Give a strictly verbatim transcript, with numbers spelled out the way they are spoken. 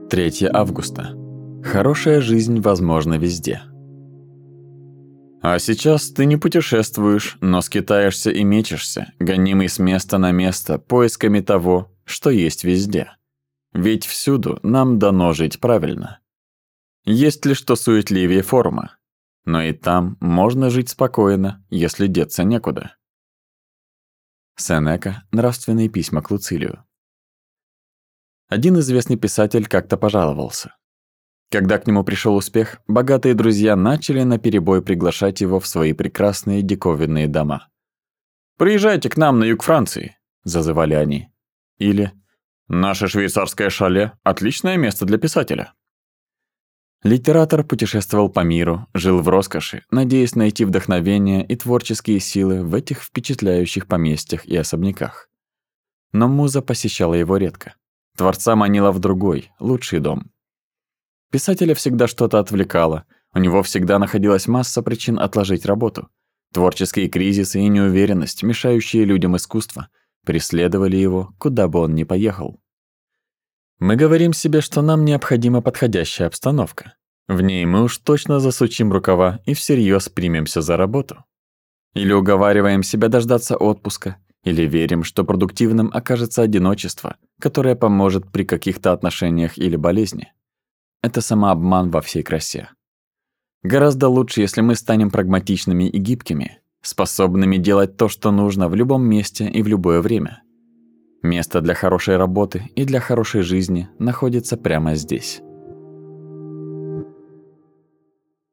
третьего августа. Хорошая жизнь возможна везде. А сейчас ты не путешествуешь, но скитаешься и мечешься, гонимый с места на место поисками того, что есть везде. Ведь всюду нам дано жить правильно. Есть ли что суетливее форма? Но и там можно жить спокойно, если деться некуда. Сенека. Нравственные письма к Луцилию. Один известный писатель как-то пожаловался. Когда к нему пришел успех, богатые друзья начали наперебой приглашать его в свои прекрасные диковинные дома. «Приезжайте к нам на юг Франции», – зазывали они. Или «Наше швейцарское шале – отличное место для писателя». Литератор путешествовал по миру, жил в роскоши, надеясь найти вдохновение и творческие силы в этих впечатляющих поместьях и особняках. Но муза посещала его редко. Творца манила в другой, лучший дом. Писателя всегда что-то отвлекало, у него всегда находилась масса причин отложить работу. Творческие кризисы и неуверенность, мешающие людям искусства, преследовали его, куда бы он ни поехал. Мы говорим себе, что нам необходима подходящая обстановка. В ней мы уж точно засучим рукава и всерьез примемся за работу. Или уговариваем себя дождаться отпуска, или верим, что продуктивным окажется одиночество, которое поможет при каких-то отношениях или болезни. Это самообман во всей красе. Гораздо лучше, если мы станем прагматичными и гибкими, способными делать то, что нужно в любом месте и в любое время. Место для хорошей работы и для хорошей жизни находится прямо здесь.